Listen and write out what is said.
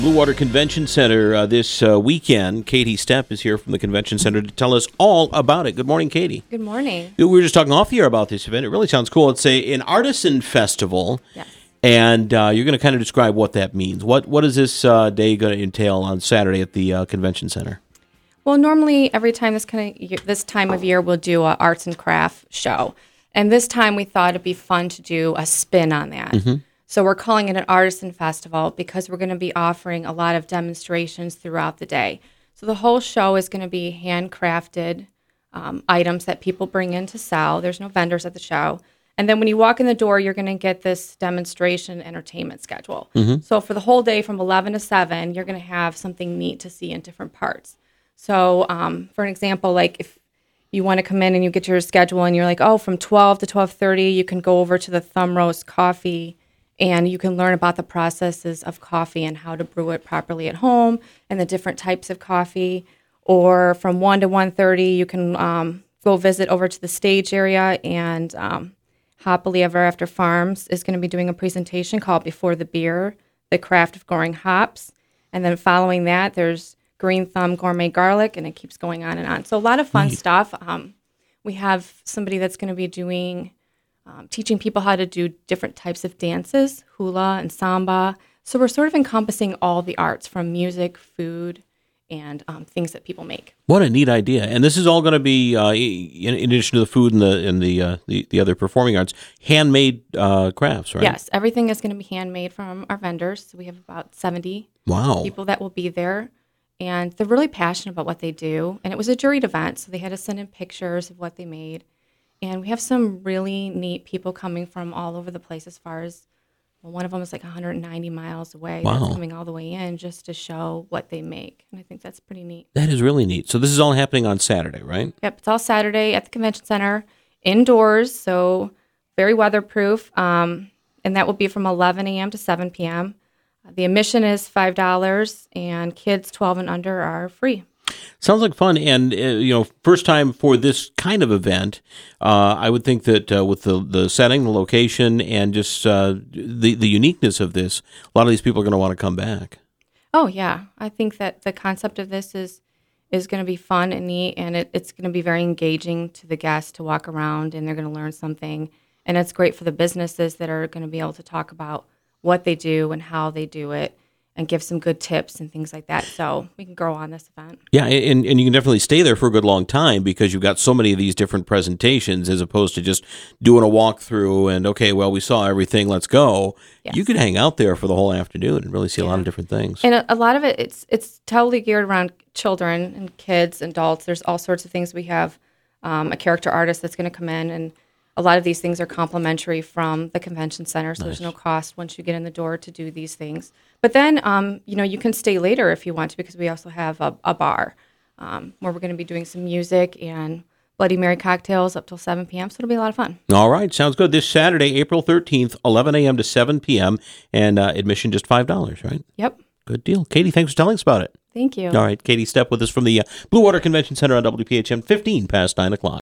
Blue Water Convention Center this weekend. Katie Stepp is here from the Convention Center to tell us all about it. Good morning, Katie. Good morning. We were just talking off the air about this event. It really sounds cool. It's an artisan festival, Yes. and you're going to kind of describe what that means. What is this day going to entail on Saturday at the Convention Center? Well, normally every time this time of year we'll do an arts and craft show, and this time we thought it'd be fun to do a spin on that. Mm-hmm. So we're calling it an artisan festival because we're going to be offering a lot of demonstrations throughout the day. So the whole show is going to be handcrafted items that people bring in to sell. There's no vendors at the show. And then when you walk in the door, you're going to get this demonstration entertainment schedule. Mm-hmm. So for the whole day from 11 to 7, you're going to have something neat to see in different parts. So for an example, like if you want to come in and you get your schedule and you're like, oh, from 12 to 12:30, you can go over to the Thumb Roast Coffee and you can learn about the processes of coffee and how to brew it properly at home and the different types of coffee. Or from 1 to 1:30, you can go visit over to the stage area, and Happily Ever After Farms is going to be doing a presentation called Before the Beer, the Craft of Growing Hops. And then following that, there's Green Thumb Gourmet Garlic, and it keeps going on and on. So a lot of fun stuff. We have somebody that's going to be doing teaching people how to do different types of dances, hula and samba. So we're sort of encompassing all the arts from music, food, and things that people make. What a neat idea! And this is all going to be, in addition to the food and the other performing arts, handmade crafts, right? Yes, everything is going to be handmade from our vendors. So we have about 70 people that will be there. And they're really passionate about what they do. And it was a juried event, so they had to send in pictures of what they made. And we have some really neat people coming from all over the place as far as, well, one of them is like 190 miles away. Wow. That's coming all the way in just to show what they make. And I think that's pretty neat. That is really neat. So this is all happening on Saturday, right? Yep, it's all Saturday at the Convention Center, indoors, so very weatherproof. And that will be from 11 a.m. to 7 p.m. The admission is $5, and kids 12 and under are free. Sounds like fun, and first time for this kind of event. I would think that with the setting, the location, and just the uniqueness of this, a lot of these people are going to want to come back. Oh yeah, I think that the concept of this is going to be fun and neat, and it's going to be very engaging to the guests to walk around, and they're going to learn something, and it's great for the businesses that are going to be able to talk about what they do and how they do it, and give some good tips and things like that. So we can grow on this event. Yeah, and you can definitely stay there for a good long time because you've got so many of these different presentations as opposed to just doing a walkthrough and, okay, well, we saw everything, let's go. Yes. You could hang out there for the whole afternoon and really see a lot of different things. And a lot of it, it's totally geared around children and kids and adults. There's all sorts of things. We have a character artist that's going to come in, and a lot of these things are complimentary from the convention center, so there's no cost once you get in the door to do these things. But then, you can stay later if you want to, because we also have a bar where we're going to be doing some music and Bloody Mary cocktails up till 7 p.m., so it'll be a lot of fun. All right, sounds good. This Saturday, April 13th, 11 a.m. to 7 p.m., and admission just $5, right? Yep. Good deal. Katie, thanks for telling us about it. Thank you. All right, Katie Stepp with us from the Blue Water Convention Center on WPHM, 15 past 9 o'clock.